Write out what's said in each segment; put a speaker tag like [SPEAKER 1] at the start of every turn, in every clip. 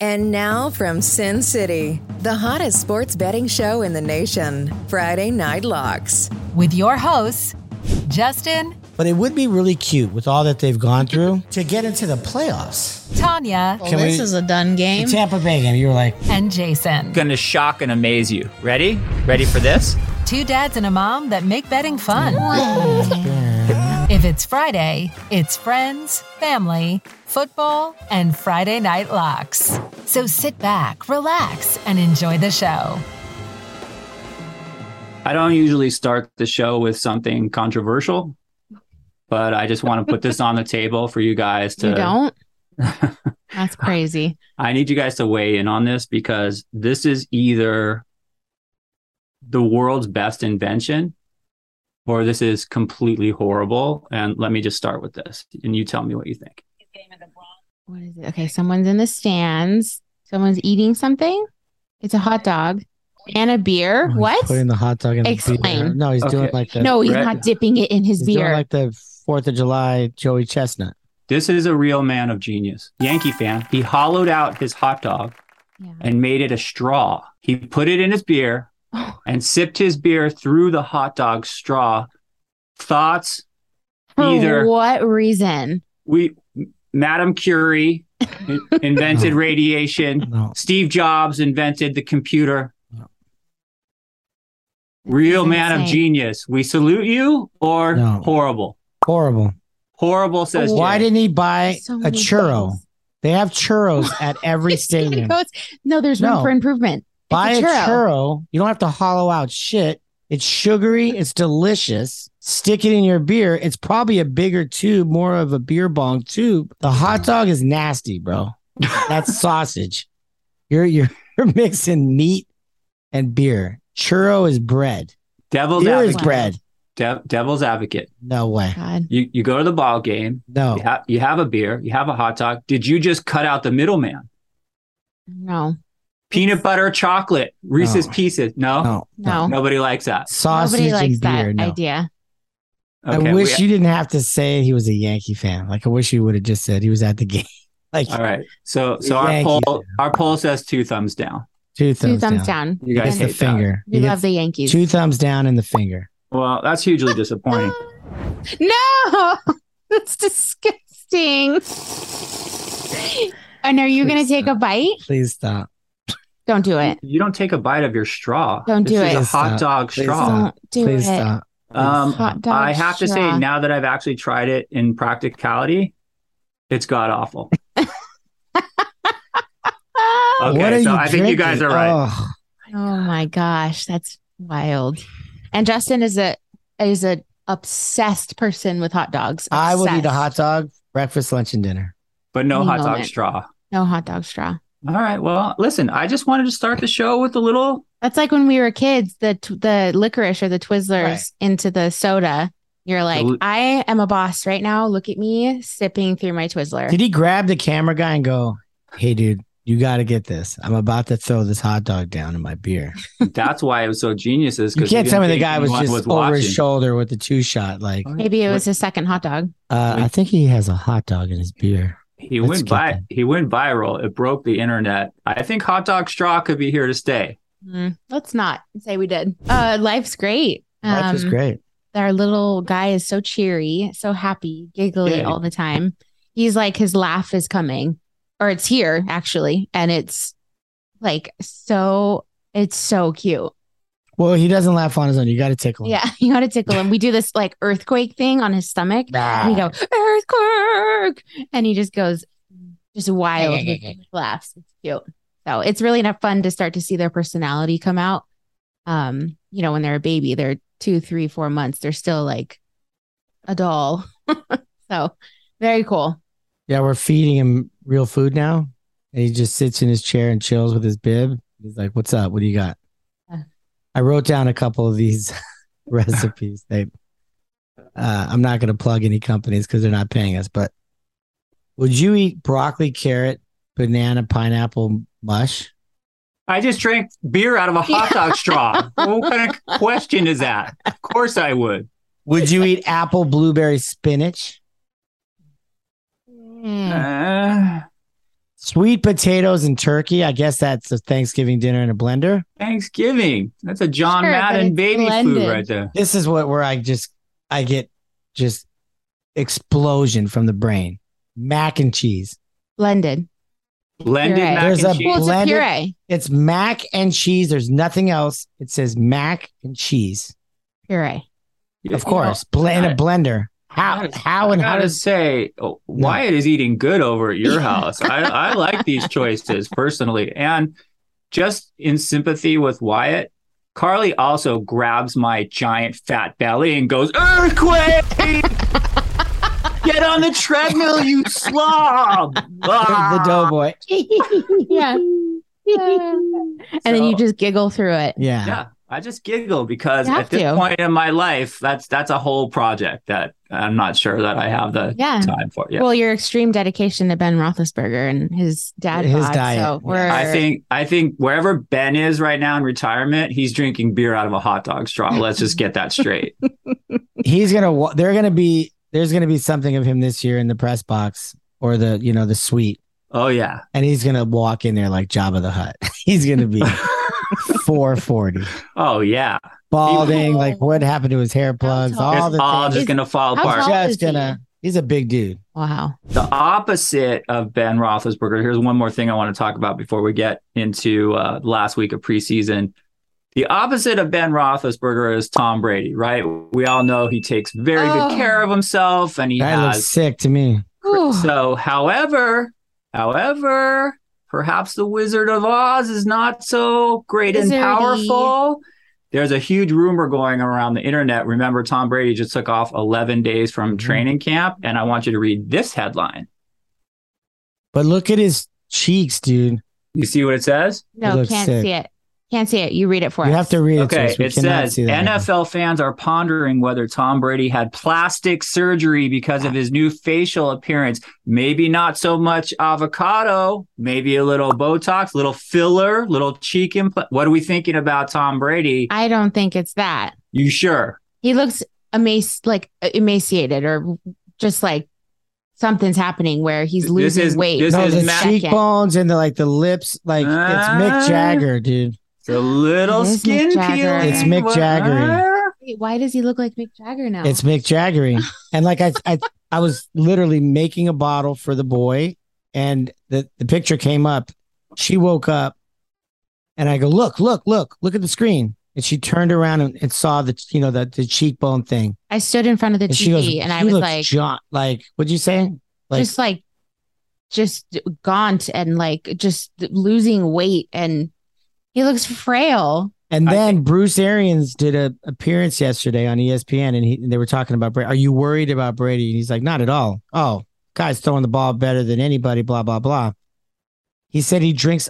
[SPEAKER 1] And now from Sin City, the hottest sports betting show in the nation, Friday Night Locks.
[SPEAKER 2] With your hosts, Justin.
[SPEAKER 3] But it would be really cute with all that they've gone through to get into the playoffs.
[SPEAKER 2] Tanya.
[SPEAKER 4] Well, this is a done game.
[SPEAKER 3] The Tampa Bay game, you were like.
[SPEAKER 2] And Jason.
[SPEAKER 5] Gonna shock and amaze you. Ready? Ready for this?
[SPEAKER 2] Two dads and a mom that make betting fun. If it's Friday, it's friends, family, football, and Friday Night Locks. So sit back, relax, and enjoy the show.
[SPEAKER 5] I don't usually start the show with something controversial, but I just want to put this on the table for you guys to...
[SPEAKER 4] You don't? That's crazy.
[SPEAKER 5] I need you guys to weigh in on this because this is either the world's best invention or this is completely horrible. And let me just start with this and you tell me what you think.
[SPEAKER 4] What is it? Okay, someone's in the stands. Someone's eating something. It's a hot dog and a beer.
[SPEAKER 3] Oh,
[SPEAKER 4] what?
[SPEAKER 3] Putting the hot dog in
[SPEAKER 4] Explain.
[SPEAKER 3] the beer. No, he's doing like the...
[SPEAKER 4] No, he's not dipping it in his
[SPEAKER 3] he's
[SPEAKER 4] beer.
[SPEAKER 3] doing like the 4th of July Joey Chestnut.
[SPEAKER 5] This is a real man of genius. Yankee fan. He hollowed out his hot dog and made it a straw. He put it in his beer and sipped his beer through the hot dog straw. Thoughts?
[SPEAKER 4] For what reason?
[SPEAKER 5] Madame Curie invented radiation.
[SPEAKER 3] No.
[SPEAKER 5] Steve Jobs invented the computer. No. Real man of genius. We salute you or horrible?
[SPEAKER 3] Horrible.
[SPEAKER 5] Horrible says
[SPEAKER 3] why
[SPEAKER 5] Jay.
[SPEAKER 3] didn't he buy
[SPEAKER 4] So
[SPEAKER 3] a
[SPEAKER 4] many
[SPEAKER 3] churro?
[SPEAKER 4] things.
[SPEAKER 3] They have churros at every stadium.
[SPEAKER 4] No, there's room for improvement.
[SPEAKER 3] Buy a churro. You don't have to hollow out shit. It's sugary. It's delicious. Stick it in your beer. It's probably a bigger tube, more of a beer bong tube. The hot dog is nasty, bro. That's sausage. You're mixing meat and beer. Churro is bread.
[SPEAKER 5] Devil's
[SPEAKER 3] beer
[SPEAKER 5] advocate.
[SPEAKER 3] Is bread.
[SPEAKER 5] Devil's advocate.
[SPEAKER 3] No way.
[SPEAKER 4] God.
[SPEAKER 5] You go to the ball game.
[SPEAKER 3] No.
[SPEAKER 5] You have a beer. You have a hot dog. Did you just cut out the middleman?
[SPEAKER 4] No.
[SPEAKER 5] Peanut butter, chocolate, Reese's Pieces. No. Nobody likes that.
[SPEAKER 3] Sausage
[SPEAKER 4] Nobody likes
[SPEAKER 3] and beer.
[SPEAKER 4] that idea.
[SPEAKER 5] Okay,
[SPEAKER 3] I wish you didn't have to say he was a Yankee fan. Like I wish you would have just said he was at the game. Like
[SPEAKER 5] all right. So our poll says 2 thumbs down.
[SPEAKER 3] Two thumbs
[SPEAKER 4] down.
[SPEAKER 5] You guys
[SPEAKER 3] the
[SPEAKER 5] hate
[SPEAKER 3] finger.
[SPEAKER 4] We love the Yankees.
[SPEAKER 3] 2 thumbs down in the finger.
[SPEAKER 5] Well, that's hugely disappointing.
[SPEAKER 4] No, that's disgusting. And are you going to take a bite?
[SPEAKER 3] Please stop.
[SPEAKER 4] Don't do it.
[SPEAKER 5] You don't take a bite of your straw.
[SPEAKER 4] Don't do it.
[SPEAKER 5] This is a hot dog straw.
[SPEAKER 4] Don't do
[SPEAKER 3] Please
[SPEAKER 4] it.
[SPEAKER 3] stop.
[SPEAKER 4] Hot dog
[SPEAKER 5] I have to say,
[SPEAKER 4] straw.
[SPEAKER 5] now that I've actually tried it in practicality, it's god awful. Okay, so I think you guys are right.
[SPEAKER 4] Oh my gosh, that's wild. And Justin is a obsessed person with hot dogs.
[SPEAKER 3] I would eat a
[SPEAKER 4] Obsessed.
[SPEAKER 3] hot dog, breakfast, lunch, and dinner.
[SPEAKER 5] But no
[SPEAKER 4] Any
[SPEAKER 5] hot dog
[SPEAKER 4] moment.
[SPEAKER 5] straw.
[SPEAKER 4] No hot dog straw.
[SPEAKER 5] All right. Well, listen, I just wanted to start the show with a little.
[SPEAKER 4] That's like when we were kids, the licorice or the Twizzlers into the soda. You're like, I am a boss right now. Look at me sipping through my Twizzler.
[SPEAKER 3] Did he grab the camera guy and go, "Hey, dude, you got to get this. I'm about to throw this hot dog down in my beer."
[SPEAKER 5] That's why it was so genius. Is
[SPEAKER 3] You can't tell me the guy was just over
[SPEAKER 5] watching.
[SPEAKER 3] his shoulder with the 2-shot. Like
[SPEAKER 4] Maybe it was his second hot dog.
[SPEAKER 3] I think he has a hot dog in his beer.
[SPEAKER 5] He went viral. It broke the internet. I think hot dog straw could be here to stay.
[SPEAKER 4] Let's not say we did. Life's great.
[SPEAKER 3] Life is great.
[SPEAKER 4] Our little guy is so cheery, so happy, giggly all the time. He's like, his laugh is coming, or it's here actually. And it's like, it's so cute.
[SPEAKER 3] Well, he doesn't laugh on his own. You got to tickle him.
[SPEAKER 4] Yeah, you got to tickle him. We do this like earthquake thing on his stomach. And we go, earthquake. And he just goes, just wild laughs. It's cute. So it's really enough fun to start to see their personality come out. When they're a baby, they're 2, 3, 4 months. They're still like a doll. So very cool.
[SPEAKER 3] Yeah, we're feeding him real food now. And he just sits in his chair and chills with his bib. He's like, "What's up? What do you got?" I wrote down a couple of these recipes. I'm not going to plug any companies because they're not paying us. But would you eat broccoli, carrot, banana, pineapple mush?
[SPEAKER 5] I just drank beer out of a hot dog straw. What kind of question is that? Of course I would.
[SPEAKER 3] Would you eat apple, blueberry, spinach? Sweet potatoes and turkey. I guess that's a Thanksgiving dinner in a blender.
[SPEAKER 5] Thanksgiving. That's a John Madden baby food right there.
[SPEAKER 3] This is where I get just explosion from the brain. Mac and cheese.
[SPEAKER 4] Blended
[SPEAKER 5] mac
[SPEAKER 3] There's
[SPEAKER 5] and cheese.
[SPEAKER 4] Well, it's a puree.
[SPEAKER 3] It's mac and cheese. There's nothing else. It says mac and cheese.
[SPEAKER 4] Puree.
[SPEAKER 3] Of course. In a blender. How
[SPEAKER 5] to say Wyatt is eating good over at your house. I like these choices personally. And just in sympathy with Wyatt, Carly also grabs my giant fat belly and goes, "Earthquake! Get on the treadmill, you slob!"
[SPEAKER 3] The doughboy.
[SPEAKER 4] Yeah. And then you just giggle through it.
[SPEAKER 3] Yeah.
[SPEAKER 5] I just giggle because at this point in my life, that's a whole project that I'm not sure that I have the time for. Yeah.
[SPEAKER 4] Well, your extreme dedication to Ben Roethlisberger and his diet.
[SPEAKER 3] So
[SPEAKER 5] I think wherever Ben is right now in retirement, he's drinking beer out of a hot dog straw. Let's just get that straight.
[SPEAKER 3] There's gonna be something of him this year in the press box or the suite.
[SPEAKER 5] Oh yeah,
[SPEAKER 3] and he's gonna walk in there like Jabba the Hutt. He's gonna be 440.
[SPEAKER 5] Oh yeah,
[SPEAKER 3] balding. Like what happened to his hair plugs? All
[SPEAKER 5] just gonna fall apart.
[SPEAKER 3] He's a big dude.
[SPEAKER 4] Wow.
[SPEAKER 5] The opposite of Ben Roethlisberger. Here's one more thing I want to talk about before we get into last week of preseason. The opposite of Ben Roethlisberger is Tom Brady, right? We all know he takes very good care of himself, and
[SPEAKER 3] looks sick to me.
[SPEAKER 5] So, however, perhaps the Wizard of Oz is not so great and powerful. There's a huge rumor going around the internet. Remember, Tom Brady just took off 11 days from training camp, and I want you to read this headline.
[SPEAKER 3] But look at his cheeks, dude.
[SPEAKER 5] You see what it says?
[SPEAKER 4] No, can't see it. Can't see it. You read it for us.
[SPEAKER 3] You have to read it.
[SPEAKER 5] Okay, it says NFL fans are pondering whether Tom Brady had plastic surgery because of his new facial appearance. Maybe not so much avocado, maybe a little Botox, little filler, little cheek implant. What are we thinking about Tom Brady?
[SPEAKER 4] I don't think it's that.
[SPEAKER 5] You sure?
[SPEAKER 4] He looks emaciated or just like something's happening where he's losing weight.
[SPEAKER 3] The cheekbones and the lips, like it's Mick Jagger, dude.
[SPEAKER 5] It's a little skin peel.
[SPEAKER 3] It's Mick Jagger.
[SPEAKER 4] Wait, why does he look like Mick Jagger now?
[SPEAKER 3] It's Mick Jagger. And like I was literally making a bottle for the boy, and the picture came up. She woke up, and I go, look at the screen. And she turned around and saw the cheekbone thing.
[SPEAKER 4] I stood in front of the TV and I was like,
[SPEAKER 3] what'd you say?
[SPEAKER 4] Just gaunt and just losing weight, and he looks frail.
[SPEAKER 3] And then Bruce Arians did an appearance yesterday on ESPN, and they were talking about Brady. Are you worried about Brady? And he's like, not at all. Oh, guy's throwing the ball better than anybody, blah, blah, blah. He said he drinks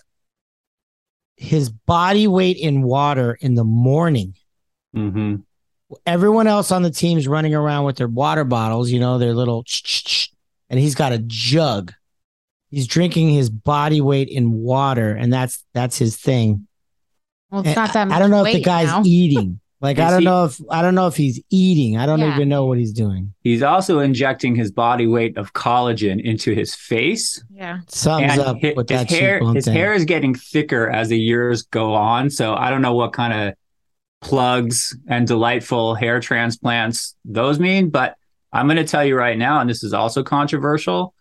[SPEAKER 3] his body weight in water in the morning.
[SPEAKER 5] Mm-hmm.
[SPEAKER 3] Everyone else on the team's running around with their water bottles, their little, and he's got a jug. He's drinking his body weight in water, and that's his thing.
[SPEAKER 4] Well, it's not that much.
[SPEAKER 3] I don't know if the
[SPEAKER 4] weight
[SPEAKER 3] guy's
[SPEAKER 4] now.
[SPEAKER 3] eating. I don't know if he's eating. I don't even know what he's doing.
[SPEAKER 5] He's also injecting his body weight of collagen into his face.
[SPEAKER 4] Yeah.
[SPEAKER 3] Sums up with that
[SPEAKER 5] his hair is getting thicker as the years go on. So I don't know what kind of plugs and delightful hair transplants those mean, but I'm going to tell you right now, and this is also controversial,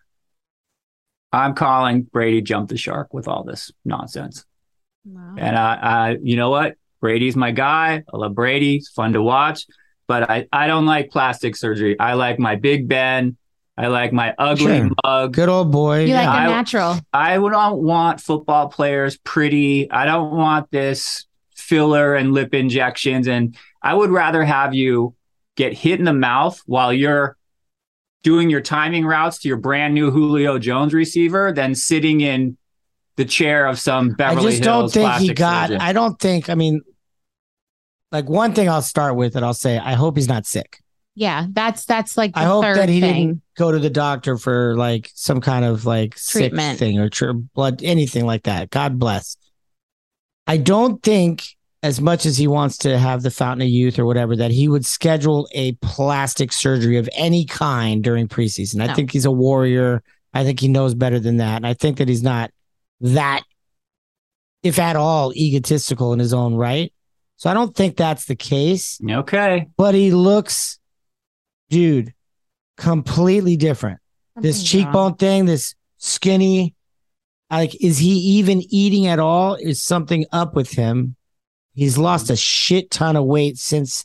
[SPEAKER 5] I'm calling Brady jump the shark with all this nonsense.
[SPEAKER 4] Wow.
[SPEAKER 5] And you know what? Brady's my guy. I love Brady. It's fun to watch. But I don't like plastic surgery. I like my Big Ben. I like my ugly mug.
[SPEAKER 3] Good old boy.
[SPEAKER 4] You like a natural.
[SPEAKER 5] I don't want football players pretty. I don't want this filler and lip injections. And I would rather have you get hit in the mouth while you're doing your timing routes to your brand new Julio Jones receiver than sitting in the chair of some Beverly Hills plastic surgeon.
[SPEAKER 3] I don't think, one thing I'll start with and I'll say, I hope he's not sick.
[SPEAKER 4] Yeah, that's like the
[SPEAKER 3] I hope
[SPEAKER 4] third
[SPEAKER 3] that he
[SPEAKER 4] thing.
[SPEAKER 3] didn't go to the doctor for some kind of
[SPEAKER 4] treatment
[SPEAKER 3] sick thing or blood, anything like that. God bless. I don't think, as much as he wants to have the fountain of youth or whatever, that he would schedule a plastic surgery of any kind during preseason. I think he's a warrior. I think he knows better than that. And I think that he's not that, if at all, egotistical in his own right. So I don't think that's the case.
[SPEAKER 5] Okay.
[SPEAKER 3] But he looks, dude, completely different. This cheekbone thing, this skinny, like, is he even eating at all? Is something up with him? He's lost a shit ton of weight since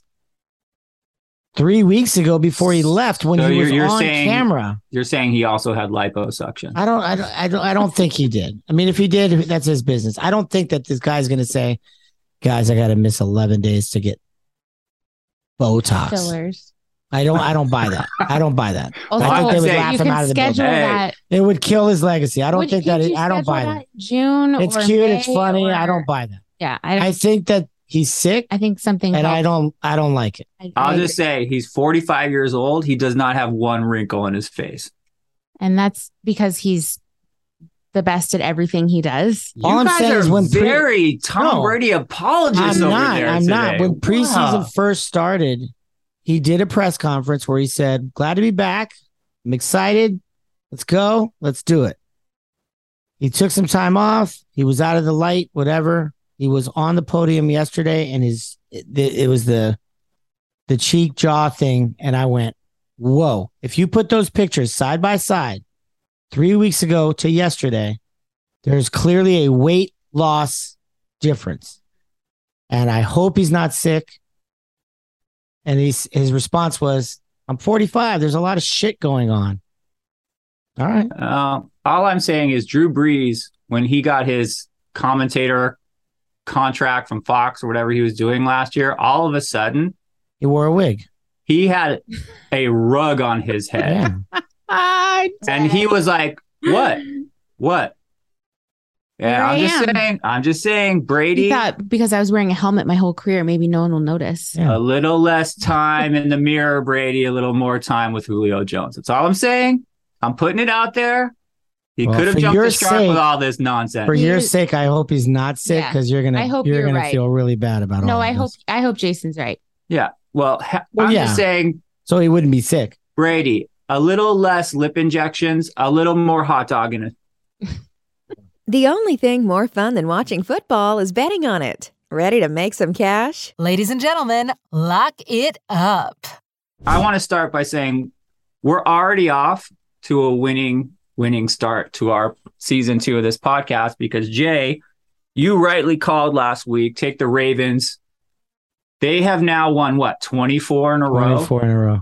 [SPEAKER 3] 3 weeks ago before he left when he was on camera.
[SPEAKER 5] You're saying he also had liposuction.
[SPEAKER 3] I don't think he did. I mean, if he did, that's his business. I don't think that this guy's going to say, guys, I got to miss 11 days to get Botox.
[SPEAKER 4] Fillers.
[SPEAKER 3] I don't buy that. I don't buy that.
[SPEAKER 4] Also,
[SPEAKER 3] I think they would
[SPEAKER 4] you
[SPEAKER 3] laugh him
[SPEAKER 4] can
[SPEAKER 3] out of the
[SPEAKER 4] schedule
[SPEAKER 3] building.
[SPEAKER 4] that.
[SPEAKER 3] It would kill his legacy. I don't
[SPEAKER 4] Would-
[SPEAKER 3] think
[SPEAKER 4] could
[SPEAKER 3] that.
[SPEAKER 4] you
[SPEAKER 3] I don't buy
[SPEAKER 4] schedule
[SPEAKER 3] that.
[SPEAKER 4] June.
[SPEAKER 3] It's
[SPEAKER 4] or
[SPEAKER 3] cute.
[SPEAKER 4] May,
[SPEAKER 3] It's funny.
[SPEAKER 4] or-
[SPEAKER 3] I don't buy that.
[SPEAKER 4] Yeah,
[SPEAKER 3] I think that he's sick,
[SPEAKER 4] I think something.
[SPEAKER 3] and I don't like it.
[SPEAKER 5] I'll just say he's 45 years old. He does not have one wrinkle in his face.
[SPEAKER 4] and that's because he's the best at everything he does.
[SPEAKER 3] All I'm
[SPEAKER 5] guys
[SPEAKER 3] saying
[SPEAKER 5] are
[SPEAKER 3] is when
[SPEAKER 5] very Tom
[SPEAKER 3] No.
[SPEAKER 5] Brady apologists over there
[SPEAKER 3] I'm not.
[SPEAKER 5] today.
[SPEAKER 3] When preseason
[SPEAKER 5] Wow.
[SPEAKER 3] first started, he did a press conference where he said, "Glad to be back. I'm excited. Let's go. Let's do it." He took some time off. He was out of the light, whatever. He was on the podium yesterday, and it was the cheek jaw thing, and I went, "Whoa!" If you put those pictures side by side, 3 weeks ago to yesterday, there's clearly a weight loss difference. And I hope he's not sick. And his response was, "I'm 45. There's a lot of shit going on." All right.
[SPEAKER 5] All I'm saying is Drew Brees, when he got his commentator contract from Fox or whatever he was doing last year, all of a sudden
[SPEAKER 3] He wore a wig.
[SPEAKER 5] he had a rug on his head.
[SPEAKER 3] Yeah.
[SPEAKER 5] And he was like, "What? What?"
[SPEAKER 4] Here
[SPEAKER 5] Yeah,
[SPEAKER 4] I am.
[SPEAKER 5] I'm just saying,
[SPEAKER 4] He
[SPEAKER 5] Brady,
[SPEAKER 4] thought because I was wearing a helmet my whole career, maybe no one will notice.
[SPEAKER 3] Yeah.
[SPEAKER 5] a little less time in the mirror, Brady, a little more time with Julio Jones. That's all I'm saying. I'm putting it out there. He
[SPEAKER 3] Well,
[SPEAKER 5] could have
[SPEAKER 3] for
[SPEAKER 5] jumped
[SPEAKER 3] your
[SPEAKER 5] the shark
[SPEAKER 3] sake-
[SPEAKER 5] with all this nonsense.
[SPEAKER 3] For your sake, I hope he's not sick,
[SPEAKER 4] Yeah.
[SPEAKER 3] because you're
[SPEAKER 4] I hope
[SPEAKER 3] you're
[SPEAKER 4] you're
[SPEAKER 3] gonna
[SPEAKER 4] right.
[SPEAKER 3] feel really bad about
[SPEAKER 4] No,
[SPEAKER 3] all
[SPEAKER 4] I
[SPEAKER 3] of
[SPEAKER 4] hope
[SPEAKER 3] this.
[SPEAKER 4] Jason's right.
[SPEAKER 5] Yeah. Well,
[SPEAKER 3] Well,
[SPEAKER 5] I'm
[SPEAKER 3] yeah.
[SPEAKER 5] just saying,
[SPEAKER 3] So he wouldn't be sick.
[SPEAKER 5] Brady, a little less lip injections, a little more hot dog in it.
[SPEAKER 1] The only thing more fun than watching football is betting on it. Ready to make some cash?
[SPEAKER 2] Ladies and gentlemen, lock it up.
[SPEAKER 5] I want to start by saying we're already off to a winning start to our season 2 of this podcast because Jay, you rightly called last week, take the Ravens. They have now won 24 in a row.
[SPEAKER 3] 24 in a row.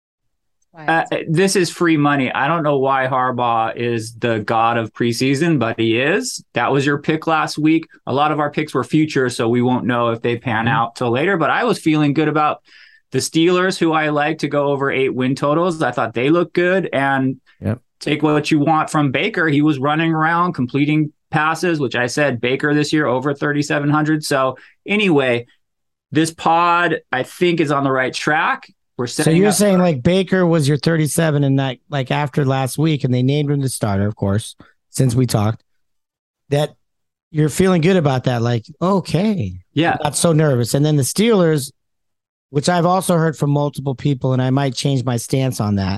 [SPEAKER 5] This is free money. I don't know why Harbaugh is the god of preseason, but he is. That was your pick last week. A lot of our picks were future, so we won't know if they pan out till later. But I was feeling good about the Steelers, who I like to go over 8 win totals. I thought they looked good. And take what you want from Baker. He was running around, completing passes, which I said Baker this year over 3,700. So anyway, this pod, I think, is on the right track. We're
[SPEAKER 3] So
[SPEAKER 5] setting
[SPEAKER 3] you're
[SPEAKER 5] up-
[SPEAKER 3] saying like Baker was your 37 and that, like, after last week, and they named him the starter, of course, since we talked, that you're feeling good about that. Like, okay.
[SPEAKER 5] Yeah.
[SPEAKER 3] Not so nervous. And then the Steelers, which I've also heard from multiple people, and I might change my stance on that.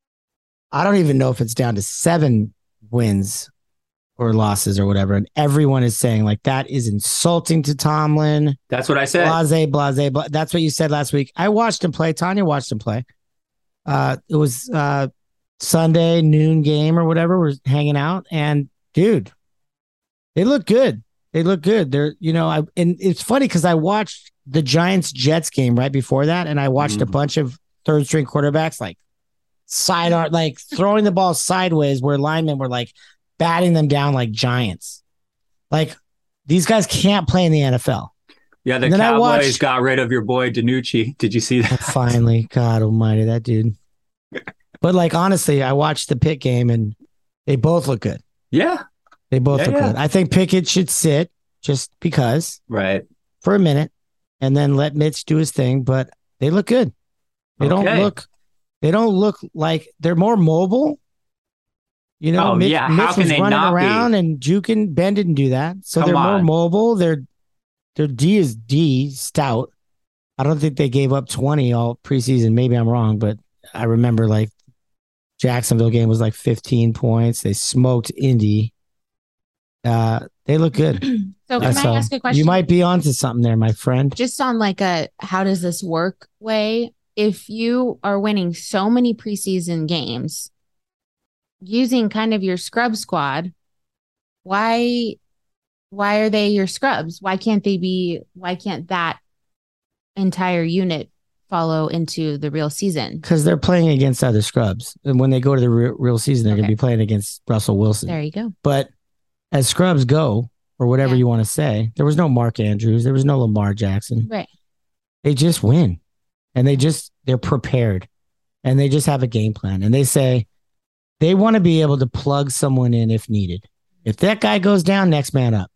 [SPEAKER 3] I don't even know if it's down to 7 wins or losses or whatever. And everyone is saying like that is insulting to Tomlin.
[SPEAKER 5] That's what I said.
[SPEAKER 3] Blase. That's what you said last week. I watched him play. Tanya watched him play. It was Sunday noon game or whatever. We're hanging out, and dude, they look good. They look good. They're, and it's funny because I watched the Giants Jets game right before that, and I watched a bunch of third string quarterbacks like sidearm, like throwing the ball sideways, where linemen were like batting them down like giants. Like, these guys can't play in the NFL.
[SPEAKER 5] Yeah, the
[SPEAKER 3] And then I
[SPEAKER 5] Cowboys
[SPEAKER 3] watched-
[SPEAKER 5] got rid of your boy DiNucci. Did you see that?
[SPEAKER 3] Finally, God almighty, that dude. But like, honestly, I watched the Pitt game and they both look good.
[SPEAKER 5] Yeah.
[SPEAKER 3] They both look
[SPEAKER 5] Yeah.
[SPEAKER 3] good. I think Pickett should sit just because
[SPEAKER 5] Right.
[SPEAKER 3] for a minute and then let Mitch do his thing, but they look good. They don't look like they're more mobile. Mitch,
[SPEAKER 5] yeah.
[SPEAKER 3] Mitch
[SPEAKER 5] How can
[SPEAKER 3] was
[SPEAKER 5] they
[SPEAKER 3] running
[SPEAKER 5] not
[SPEAKER 3] around
[SPEAKER 5] be?
[SPEAKER 3] and juking. Ben didn't do that. So
[SPEAKER 5] Come
[SPEAKER 3] they're more
[SPEAKER 5] on.
[SPEAKER 3] mobile. Their D is D, stout. I don't think they gave up 20 all preseason. Maybe I'm wrong, but I remember like Jacksonville game was like 15 points. They smoked Indy. They look good.
[SPEAKER 4] So can I ask a question?
[SPEAKER 3] You might be onto something there, my friend.
[SPEAKER 4] Just on like a how does this work way. If you are winning so many preseason games using kind of your scrub squad, why are they your scrubs? Why can't that entire unit follow into the real season?
[SPEAKER 3] Because they're playing against other scrubs. And when they go to the real season, they're going to be playing against Russell Wilson.
[SPEAKER 4] There you go.
[SPEAKER 3] But as scrubs go, or whatever you want to say, there was no Mark Andrews. There was no Lamar Jackson.
[SPEAKER 4] Right.
[SPEAKER 3] They just win. And they're prepared. And they just have a game plan. And they say they want to be able to plug someone in if needed. If that guy goes down, next man up.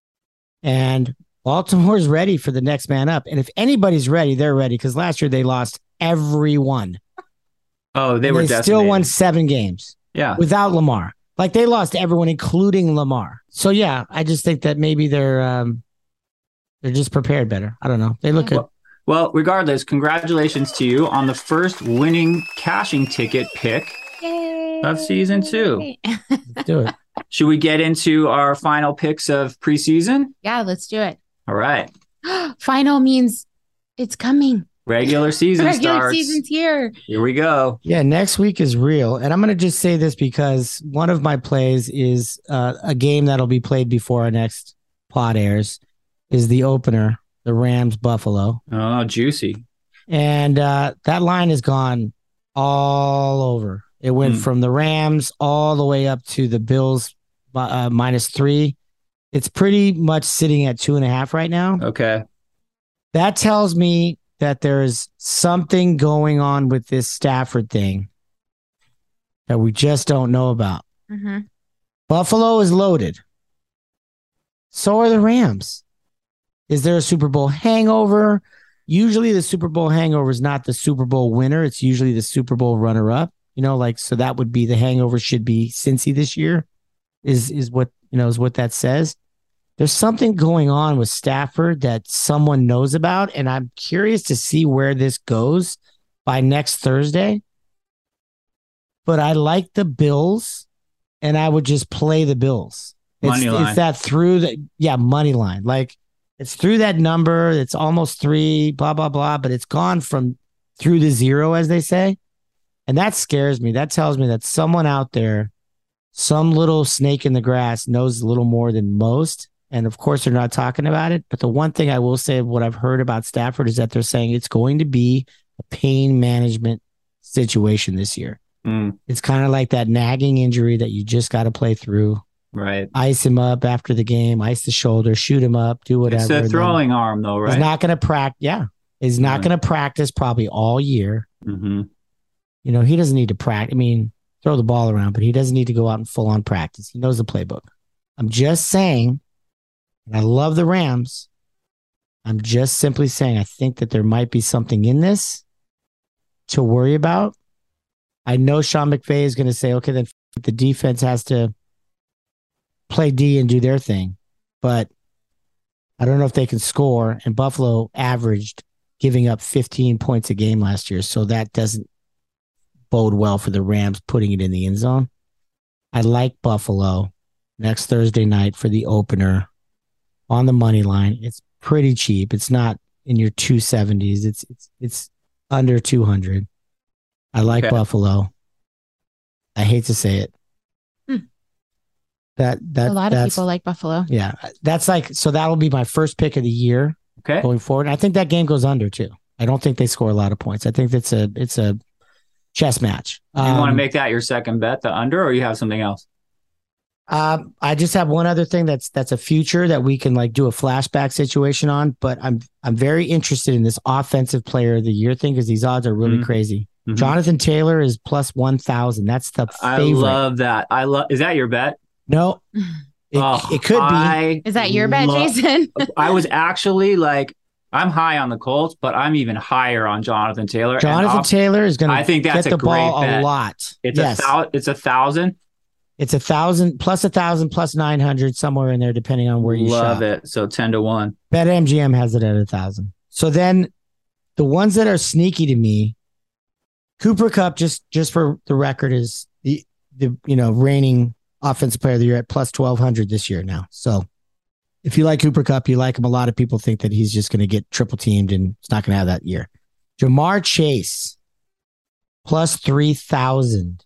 [SPEAKER 3] And Baltimore's ready for the next man up. And if anybody's ready, they're ready. Because last year they lost everyone.
[SPEAKER 5] Oh, they were
[SPEAKER 3] still won 7 games.
[SPEAKER 5] Yeah.
[SPEAKER 3] Without Lamar. Like they lost everyone, including Lamar. So yeah, I just think that maybe they're just prepared better. I don't know. They look good.
[SPEAKER 5] Well, regardless, congratulations to you on the first winning cashing ticket pick of season 2.
[SPEAKER 3] Let's do it.
[SPEAKER 5] Should we get into our final picks of preseason?
[SPEAKER 4] Yeah, let's do it.
[SPEAKER 5] All right.
[SPEAKER 4] Final means it's coming.
[SPEAKER 5] Regular season starts.
[SPEAKER 4] Season's here.
[SPEAKER 5] Here we go.
[SPEAKER 3] Yeah, next week is real. And I'm going to just say this because one of my plays is a game that'll be played before our next pod airs is the opener, the Rams-Buffalo.
[SPEAKER 5] Oh, juicy.
[SPEAKER 3] And that line has gone all over. It went from the Rams all the way up to the Bills -3. It's pretty much sitting at 2.5 right now.
[SPEAKER 5] Okay.
[SPEAKER 3] That tells me that there's something going on with this Stafford thing that we just don't know about.
[SPEAKER 4] Mm-hmm.
[SPEAKER 3] Buffalo is loaded. So are the Rams. Is there a Super Bowl hangover? Usually the Super Bowl hangover is not the Super Bowl winner. It's usually the Super Bowl runner-up. So that would be the hangover should be Cincy this year is what that says. There's something going on with Stafford that someone knows about, and I'm curious to see where this goes by next Thursday. But I like the Bills, and I would just play the Bills.
[SPEAKER 5] Money line.
[SPEAKER 3] It's that through the money line. Like it's through that number. It's almost 3, blah, blah, blah, but it's gone from through the 0, as they say. And that scares me. That tells me that someone out there, some little snake in the grass knows a little more than most. And of course, they're not talking about it. But the one thing I will say of what I've heard about Stafford is that they're saying it's going to be a pain management situation this year. It's kind of like that nagging injury that you just got to play through.
[SPEAKER 5] Right.
[SPEAKER 3] Ice him up after the game, ice the shoulder, shoot him up, do whatever.
[SPEAKER 5] It's a throwing arm, though, right?
[SPEAKER 3] He's not going to practice. Yeah. He's not going to practice probably all year.
[SPEAKER 5] Mm-hmm.
[SPEAKER 3] He doesn't need to practice. I mean, throw the ball around, but he doesn't need to go out and full on practice. He knows the playbook. I'm just saying, and I love the Rams. I'm just simply saying, I think that there might be something in this to worry about. I know Sean McVay is going to say, okay, then the defense has to play D and do their thing. But I don't know if they can score. And Buffalo averaged giving up 15 points a game last year. So that doesn't bode well for the Rams putting it in the end zone. I like Buffalo next Thursday night for the opener on the money line. It's pretty cheap. It's not in your 270s. It's under 200. I like Buffalo. I hate to say it. That
[SPEAKER 4] a lot of people like Buffalo.
[SPEAKER 3] Yeah, that's so that'll be my first pick of the year.
[SPEAKER 5] Okay,
[SPEAKER 3] going forward. I think that game goes under too. I don't think they score a lot of points. I think it's a chess match.
[SPEAKER 5] You want to make that your second bet, the under, or you have something else?
[SPEAKER 3] I just have one other thing that's a future that we can do a flashback situation on. But I'm very interested in this offensive player of the year thing because these odds are really crazy. Mm-hmm. Jonathan Taylor is plus 1,000. That's the favorite.
[SPEAKER 5] I love that. Is that your bet?
[SPEAKER 3] No, it could be.
[SPEAKER 4] Is that your bet, Jason?
[SPEAKER 5] I was actually I'm high on the Colts, but I'm even higher on Jonathan Taylor.
[SPEAKER 3] Jonathan Taylor is going to get the ball
[SPEAKER 5] bet.
[SPEAKER 3] A lot.
[SPEAKER 5] It's it's 1,000.
[SPEAKER 3] It's 1,000 plus 1,000 plus 900 somewhere in there, depending on where you shop.
[SPEAKER 5] Love it. So 10-1.
[SPEAKER 3] BetMGM has it at 1,000. So then the ones that are sneaky to me Cooper Kupp, just for the record, is the reigning offensive player of the year at plus 1,200 this year now. So if you like Cooper Kupp, you like him. A lot of people think that he's just going to get triple teamed and it's not going to have that year. Ja'Marr Chase, plus 3,000.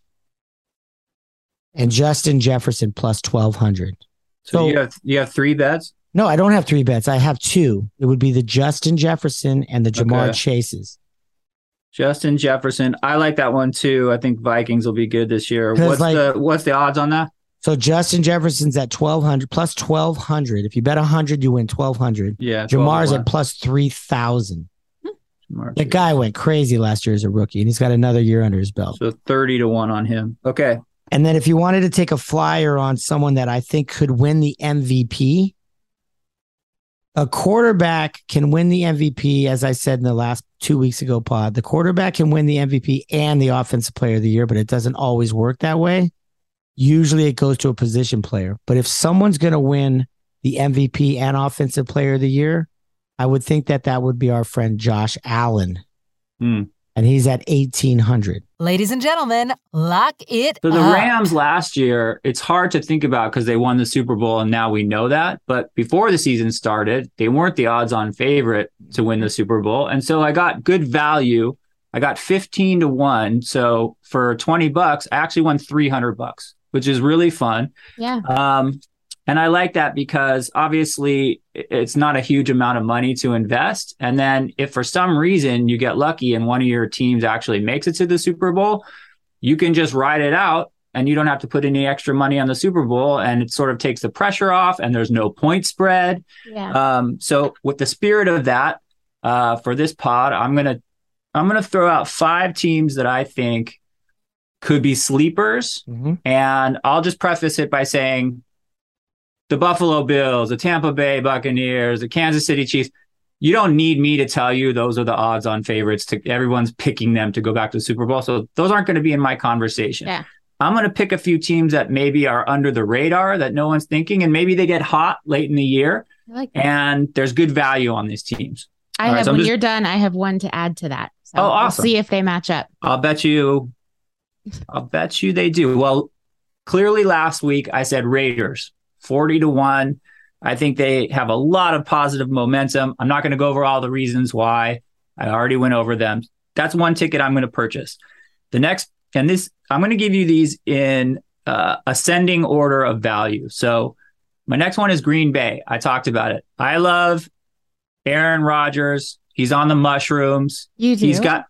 [SPEAKER 3] And Justin Jefferson, plus 1,200.
[SPEAKER 5] So you have 3 bets?
[SPEAKER 3] No, I don't have 3 bets. I have 2. It would be the Justin Jefferson and the Ja'Marr Chases.
[SPEAKER 5] Justin Jefferson. I like that one too. I think Vikings will be good this year. What's the odds on that?
[SPEAKER 3] So Justin Jefferson's at 1,200 plus 1,200. If you bet 100, you win 1,200.
[SPEAKER 5] Yeah.
[SPEAKER 3] Ja'Marr's at plus 3,000. That guy went crazy last year as a rookie, and he's got another year under his belt.
[SPEAKER 5] So 30-1 on him. Okay.
[SPEAKER 3] And then if you wanted to take a flyer on someone that I think could win the MVP, a quarterback can win the MVP, as I said in the last 2 weeks ago pod. The quarterback can win the MVP and the offensive player of the year, but it doesn't always work that way. Usually it goes to a position player. But if someone's going to win the MVP and offensive player of the year, I would think that would be our friend Josh Allen. And he's at 1,800.
[SPEAKER 2] Ladies and gentlemen, lock it
[SPEAKER 5] So
[SPEAKER 2] up.
[SPEAKER 5] the Rams last year, it's hard to think about because they won the Super Bowl and now we know that. But before the season started, they weren't the odds-on favorite to win the Super Bowl. And so I got good value. I got 15-1. So for $20, I actually won $300, which is really fun.
[SPEAKER 4] Yeah.
[SPEAKER 5] And I like that because obviously it's not a huge amount of money to invest. And then if for some reason you get lucky and one of your teams actually makes it to the Super Bowl, you can just ride it out and you don't have to put any extra money on the Super Bowl, and it sort of takes the pressure off and there's no point spread.
[SPEAKER 4] Yeah.
[SPEAKER 5] So with the spirit of that, for this pod, I'm gonna throw out 5 teams that I think could be sleepers.
[SPEAKER 3] Mm-hmm.
[SPEAKER 5] And I'll just preface it by saying the Buffalo Bills, the Tampa Bay Buccaneers, the Kansas City Chiefs. You don't need me to tell you those are the odds-on favorites. Everyone's picking them to go back to the Super Bowl. So those aren't going to be in my conversation.
[SPEAKER 4] Yeah.
[SPEAKER 5] I'm going to pick a few teams that maybe are under the radar that no one's thinking, and maybe they get hot late in the year.
[SPEAKER 4] I like that.
[SPEAKER 5] And there's good value on these teams.
[SPEAKER 4] When you're done, I have one to add to that. So
[SPEAKER 5] awesome.
[SPEAKER 4] We'll see if they match up.
[SPEAKER 5] I'll bet you they do. Well, clearly last week I said Raiders. 40-1. I think they have a lot of positive momentum. I'm not going to go over all the reasons why. I already went over them. That's one ticket I'm going to purchase. The next, and this, I'm going to give you these in ascending order of value. So my next one is Green Bay. I talked about it. I love Aaron Rodgers. He's on the mushrooms.
[SPEAKER 4] You do?
[SPEAKER 5] He's got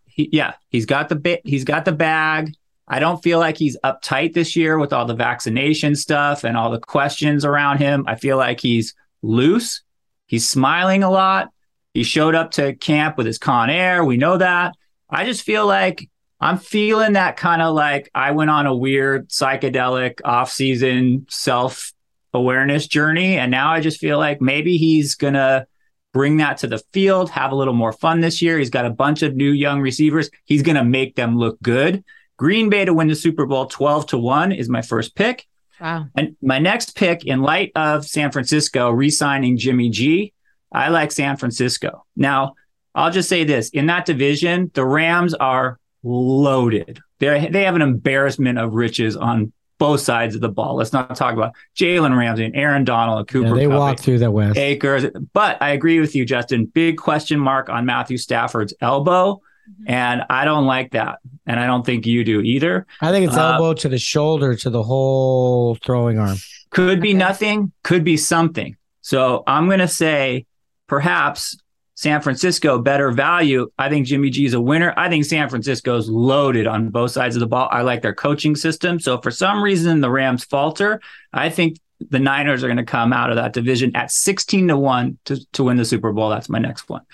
[SPEAKER 5] the bag. I don't feel like he's uptight this year with all the vaccination stuff and all the questions around him. I feel like he's loose. He's smiling a lot. He showed up to camp with his Con Air. We know that. I just feel like I'm feeling that kind of like I went on a weird psychedelic off-season self-awareness journey. And now I just feel like maybe he's going to bring that to the field, have a little more fun this year. He's got a bunch of new young receivers. He's going to make them look good. Green Bay to win the Super Bowl 12-1 is my first pick.
[SPEAKER 4] Wow.
[SPEAKER 5] And my next pick, in light of San Francisco re-signing Jimmy G, I like San Francisco. Now, I'll just say this. In that division, the Rams are loaded. They have an embarrassment of riches on both sides of the ball. Let's not talk about Jalen Ramsey and Aaron Donald and Cooper.
[SPEAKER 3] They walk through the West.
[SPEAKER 5] Akers. But I agree with you, Justin. Big question mark on Matthew Stafford's elbow. And I don't like that. And I don't think you do either.
[SPEAKER 3] I think it's elbow to the shoulder to the whole throwing arm.
[SPEAKER 5] Could be nothing, could be something. So I'm going to say perhaps San Francisco, better value. I think Jimmy G is a winner. I think San Francisco's loaded on both sides of the ball. I like their coaching system. So if for some reason the Rams falter, I think the Niners are going to come out of that division at 16-1 to win the Super Bowl. That's my next one.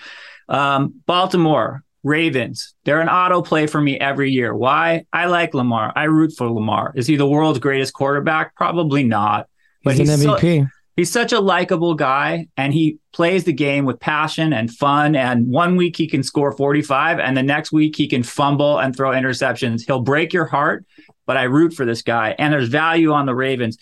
[SPEAKER 5] Baltimore Ravens, they're an auto play for me every year. Why? I like Lamar. I root for Lamar. Is he the world's greatest quarterback? Probably not. But
[SPEAKER 3] he's an MVP.
[SPEAKER 5] He's such a likable guy, and he plays the game with passion and fun. And one week he can score 45, and the next week he can fumble and throw interceptions. He'll break your heart, but I root for this guy. And there's value on the Ravens.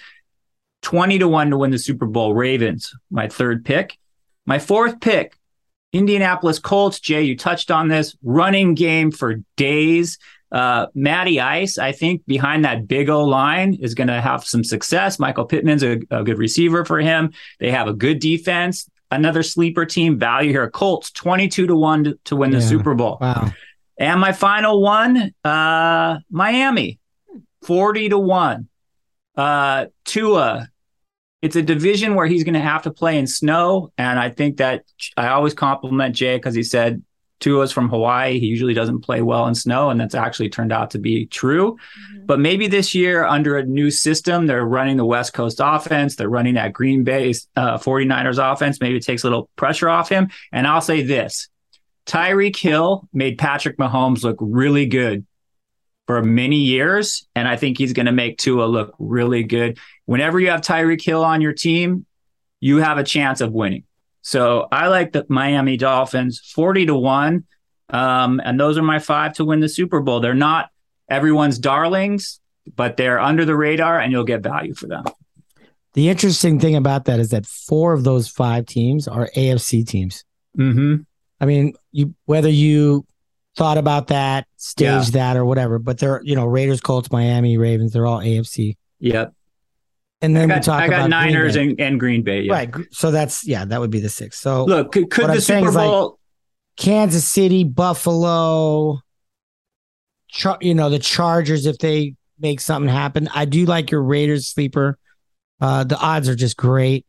[SPEAKER 5] 20-1 to win the Super Bowl. Ravens, my third pick. My fourth pick, Indianapolis Colts. Jay, you touched on this. Running game for days. Matty Ice, I think behind that big O line is going to have some success. Michael Pittman's a good receiver for him. They have a good defense. Another sleeper team value here. Colts 22-1 to win the Super Bowl.
[SPEAKER 3] Wow.
[SPEAKER 5] And my final one, Miami 40-1. Tua. It's a division where he's going to have to play in snow. And I think that I always compliment Jay because he said Tua's from Hawaii. He usually doesn't play well in snow. And that's actually turned out to be true. Mm-hmm. But maybe this year under a new system, they're running the West Coast offense. They're running that Green Bay 49ers offense. Maybe it takes a little pressure off him. And I'll say this. Tyreek Hill made Patrick Mahomes look really good for many years, and I think he's going to make Tua look really good. Whenever you have Tyreek Hill on your team, you have a chance of winning. So I like the Miami Dolphins 40-1, and those are my 5 to win the Super Bowl. They're not everyone's darlings, but they're under the radar, and you'll get value for them.
[SPEAKER 3] The interesting thing about that is that 4 of those 5 teams are AFC teams.
[SPEAKER 5] Mm-hmm.
[SPEAKER 3] I mean, whether you thought about that, staged that, or whatever, but they're Raiders, Colts, Miami, Ravens. They're all AFC.
[SPEAKER 5] Yep.
[SPEAKER 3] And then
[SPEAKER 5] I got Niners and Green Bay. Yeah.
[SPEAKER 3] Right. So that would be the 6. So
[SPEAKER 5] look, could the Super Bowl,
[SPEAKER 3] Kansas City, Buffalo, the Chargers, if they make something happen. I do like your Raiders sleeper. The odds are just great.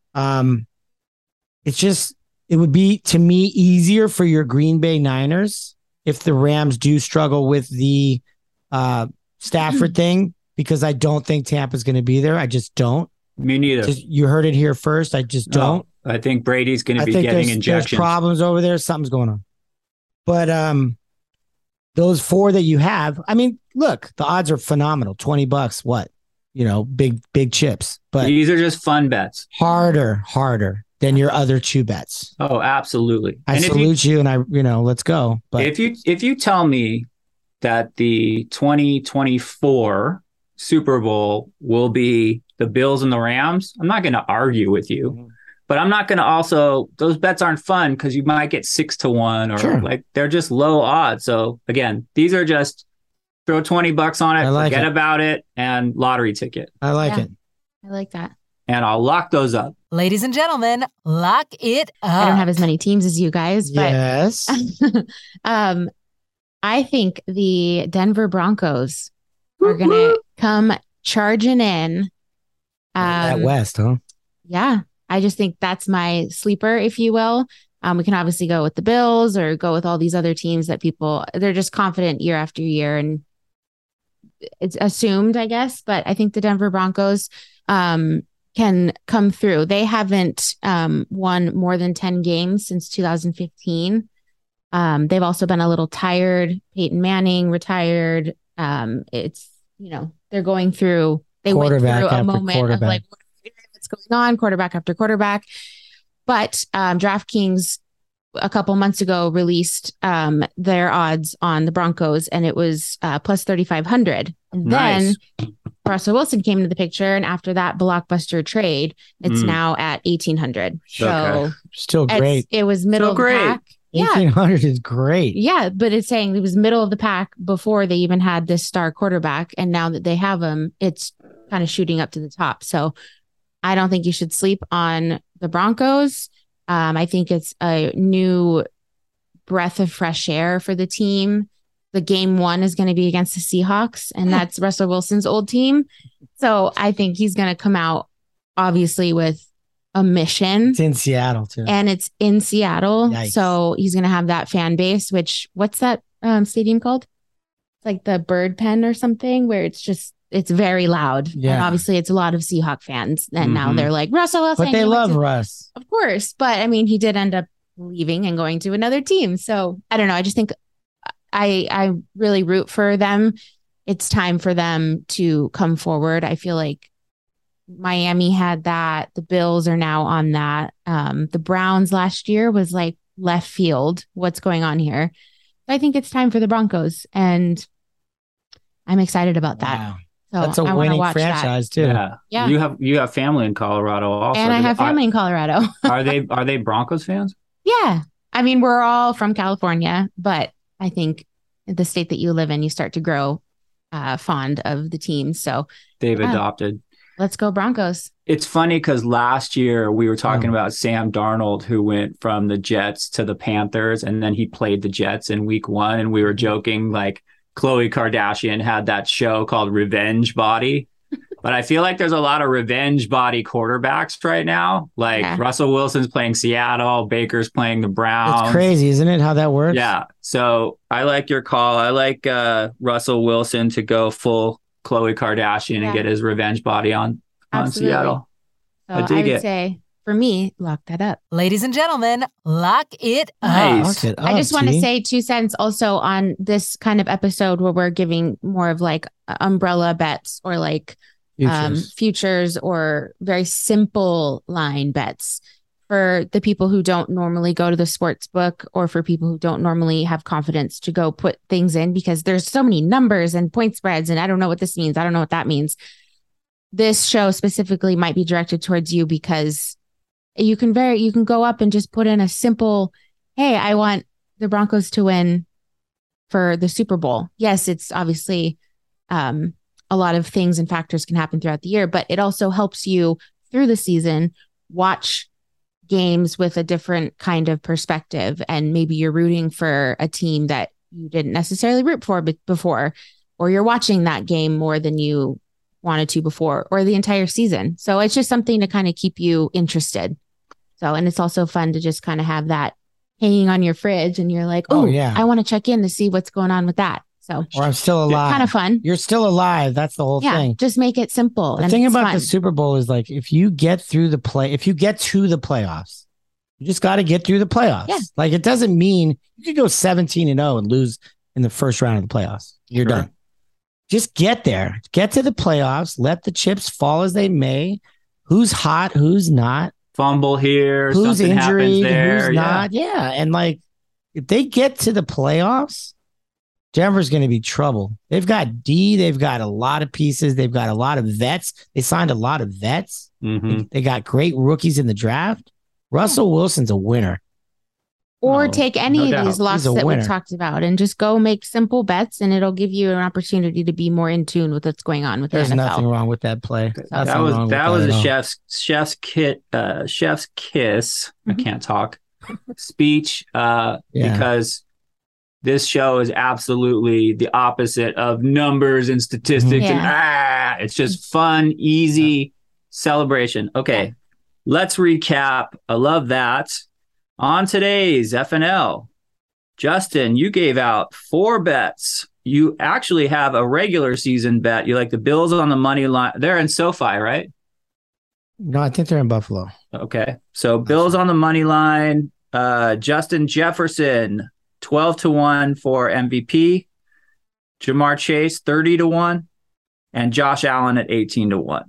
[SPEAKER 3] It would be, to me, easier for your Green Bay Niners if the Rams do struggle with the Stafford thing, because I don't think Tampa's going to be there. I just don't.
[SPEAKER 5] Me neither.
[SPEAKER 3] You heard it here first. I just don't.
[SPEAKER 5] I think Brady's going to be getting injections.
[SPEAKER 3] There's problems over there. Something's going on. But those 4 that you have, I mean, look, the odds are phenomenal. $20. What? Big chips. But
[SPEAKER 5] these are just fun bets.
[SPEAKER 3] Harder than your other 2 bets.
[SPEAKER 5] Oh, absolutely.
[SPEAKER 3] I salute you, and let's go. But
[SPEAKER 5] if you tell me that the 2024 Super Bowl will be the Bills and the Rams, I'm not going to argue with you. Mm-hmm. But I'm not going to those bets aren't fun because you might get 6-1 or they're just low odds. So again, these are just throw $20 on it, forget about it, and lottery ticket.
[SPEAKER 3] I like it.
[SPEAKER 4] I like that.
[SPEAKER 5] And I'll lock those up.
[SPEAKER 2] Ladies and gentlemen, lock it up.
[SPEAKER 4] I don't have as many teams as you guys, but
[SPEAKER 3] yes.
[SPEAKER 4] I think the Denver Broncos are going to come charging in.
[SPEAKER 3] At West, huh?
[SPEAKER 4] Yeah. I just think that's my sleeper, if you will. We can obviously go with the Bills or go with all these other teams that they're just confident year after year, and it's assumed, I guess. But I think the Denver Broncos can come through. They haven't won more than 10 games since 2015. They've also been a little tired. Peyton Manning retired. It's, they're going through, they went through a moment of like, what's going on, quarterback after quarterback. But DraftKings a couple months ago released their odds on the Broncos, and it was plus 3,500. And then Russell Wilson came into the picture, and after that blockbuster trade, it's now at 1,800. So
[SPEAKER 3] still great.
[SPEAKER 4] It was middle of the pack.
[SPEAKER 3] 1,800 is great.
[SPEAKER 4] Yeah, but it's saying it was middle of the pack before they even had this star quarterback, and now that they have him, it's kind of shooting up to the top. So I don't think you should sleep on the Broncos. I think it's a new breath of fresh air for the team. The game 1 is going to be against the Seahawks, and that's Russell Wilson's old team. So I think he's going to come out, obviously, with a mission.
[SPEAKER 3] It's in Seattle, too.
[SPEAKER 4] And it's in Seattle.
[SPEAKER 3] Yikes.
[SPEAKER 4] So he's going to have that fan base, what's that stadium called? It's like the Bird Pen or something, where it's very loud. Yeah. And obviously it's a lot of Seahawk fans. And now they're like, Russell Wilson.
[SPEAKER 3] But they love Russ.
[SPEAKER 4] Of course. But I mean, he did end up leaving and going to another team. So I don't know. I just think I really root for them. It's time for them to come forward. I feel like Miami had that. The Bills are now on that. The Browns last year was like left field. What's going on here? I think it's time for the Broncos, and I'm excited about that.
[SPEAKER 3] Wow.
[SPEAKER 4] So
[SPEAKER 3] that's a winning franchise too.
[SPEAKER 5] Yeah. You have family in Colorado also.
[SPEAKER 4] And I have family in Colorado.
[SPEAKER 5] Are they Broncos fans?
[SPEAKER 4] Yeah. I mean, we're all from California, but I think the state that you live in, you start to grow fond of the team. So
[SPEAKER 5] they've adopted.
[SPEAKER 4] Let's go Broncos.
[SPEAKER 5] It's funny because last year we were talking about Sam Darnold, who went from the Jets to the Panthers, and then he played the Jets in week 1. And we were joking like Khloe Kardashian had that show called Revenge Body. But I feel like there's a lot of revenge body quarterbacks right now. Like Russell Wilson's playing Seattle, Baker's playing the Browns.
[SPEAKER 3] It's crazy, isn't it, how that works?
[SPEAKER 5] Yeah. So I like your call. I like Russell Wilson to go full Khloe Kardashian and get his revenge body on Seattle.
[SPEAKER 4] So I would say, for me, lock that up.
[SPEAKER 2] Ladies and gentlemen, lock it up.
[SPEAKER 5] Nice.
[SPEAKER 3] Lock it up,
[SPEAKER 4] I just want to say 2 cents also on this kind of episode where we're giving more of like umbrella bets or like futures or very simple line bets for the people who don't normally go to the sports book, or for people who don't normally have confidence to go put things in, because there's so many numbers and point spreads and I don't know what this means. I don't know what that means. This show specifically might be directed towards you, because you can go up and just put in a simple, hey, I want the Broncos to win for the Super Bowl. Yes, it's obviously a lot of things and factors can happen throughout the year, but it also helps you through the season watch games with a different kind of perspective. And maybe you're rooting for a team that you didn't necessarily root for before, or you're watching that game more than you wanted to before, or the entire season. So it's just something to kind of keep you interested. So, and it's also fun to just kind of have that hanging on your fridge and you're like, oh yeah, I want to check in to see what's going on with that. So,
[SPEAKER 3] or I'm still alive.
[SPEAKER 4] Kind of fun.
[SPEAKER 3] You're still alive. That's the whole thing.
[SPEAKER 4] Just make it simple.
[SPEAKER 3] The thing about the Super Bowl is like, if you get to the playoffs, you just got to get through the playoffs. Yeah. Like, it doesn't mean you could go 17-0 and lose in the first round of the playoffs. You're done. Just get there. Get to the playoffs. Let the chips fall as they may. Who's hot? Who's not?
[SPEAKER 5] Fumble here.
[SPEAKER 3] Who's injured?
[SPEAKER 5] There.
[SPEAKER 3] Who's not? Yeah. And like, if they get to the playoffs, Denver's going to be trouble. They've got D. They've got a lot of pieces. They've got a lot of vets. They signed a lot of vets. Mm-hmm. They got great rookies in the draft. Russell Wilson's a winner.
[SPEAKER 4] Or take any of these locks that we talked about and just go make simple bets, and it'll give you an opportunity to be more in tune with what's going on with the NFL.
[SPEAKER 3] There's nothing wrong with that play.
[SPEAKER 5] That was a chef's kiss. I can't talk. Speech because this show is absolutely the opposite of numbers and statistics. And it's just fun, easy celebration. Okay, let's recap. I love that. On today's FNL, Justin, you gave out 4 bets. You actually have a regular season bet. You like the Bills on the money line. They're in SoFi, right?
[SPEAKER 3] No, I think they're in Buffalo.
[SPEAKER 5] Okay. So Bills on the money line. Justin Jefferson, 12-1 for MVP. Jamar Chase, 30-1. And Josh Allen at 18-1.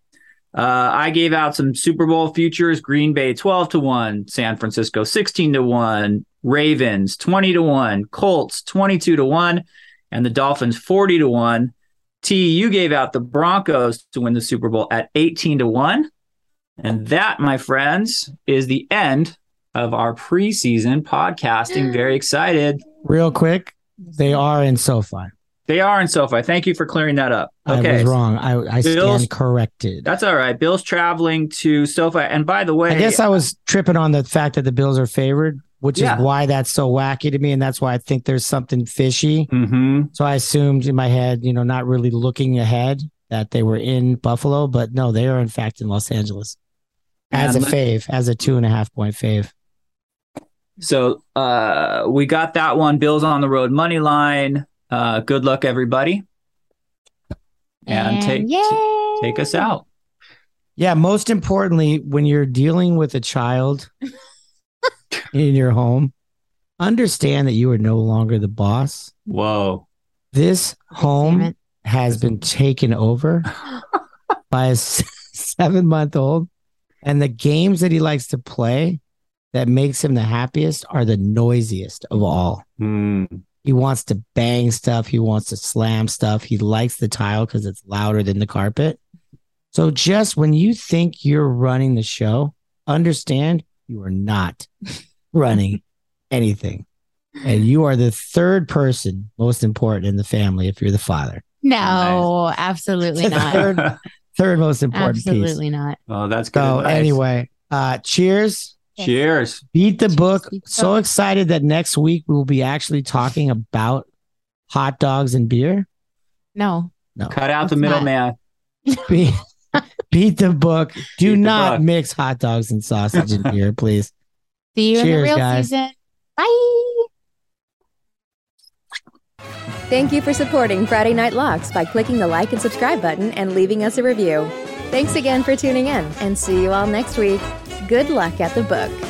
[SPEAKER 5] I gave out some Super Bowl futures. Green Bay 12-1, San Francisco 16-1, Ravens 20-1, Colts 22-1, and the Dolphins 40-1. T, you gave out the Broncos to win the Super Bowl at 18-1. And that, my friends, is the end of our preseason podcasting. Very excited.
[SPEAKER 3] Real quick, they are in SoFi.
[SPEAKER 5] They are in SoFi. Thank you for clearing that up. Okay.
[SPEAKER 3] I was wrong. I stand corrected.
[SPEAKER 5] That's all right. Bill's traveling to SoFi. And by the way,
[SPEAKER 3] I guess I was tripping on the fact that the Bills are favored, which is why that's so wacky to me. And that's why I think there's something fishy. Mm-hmm. So I assumed in my head, not really looking ahead, that they were in Buffalo. But no, they are in fact in Los Angeles as a 2.5 point fave.
[SPEAKER 5] So we got that one. Bills on the road money line. Good luck, everybody. And take us out.
[SPEAKER 3] Yeah, most importantly, when you're dealing with a child in your home, understand that you are no longer the boss.
[SPEAKER 5] Whoa.
[SPEAKER 3] This home has been taken over by a 7-month-old, and the games that he likes to play that makes him the happiest are the noisiest of all. He wants to bang stuff. He wants to slam stuff. He likes the tile because it's louder than the carpet. So just when you think you're running the show, understand you are not running anything. And you are the third person most important in the family if you're the father.
[SPEAKER 4] No, absolutely not.
[SPEAKER 3] Third most important
[SPEAKER 4] absolutely
[SPEAKER 3] piece.
[SPEAKER 4] not.
[SPEAKER 5] Oh, that's good.
[SPEAKER 3] So anyway, cheers.
[SPEAKER 5] Cheers.
[SPEAKER 3] Beat the book. So excited that next week we will be actually talking about hot dogs and beer.
[SPEAKER 4] No.
[SPEAKER 5] Cut out the middleman.
[SPEAKER 3] Beat the book. Do
[SPEAKER 5] Beat
[SPEAKER 3] not mix hot dogs and sausage and beer, please.
[SPEAKER 4] See you in the real season. Bye.
[SPEAKER 1] Thank you for supporting Friday Night Locks by clicking the like and subscribe button and leaving us a review. Thanks again for tuning in, and see you all next week. Good luck at the book.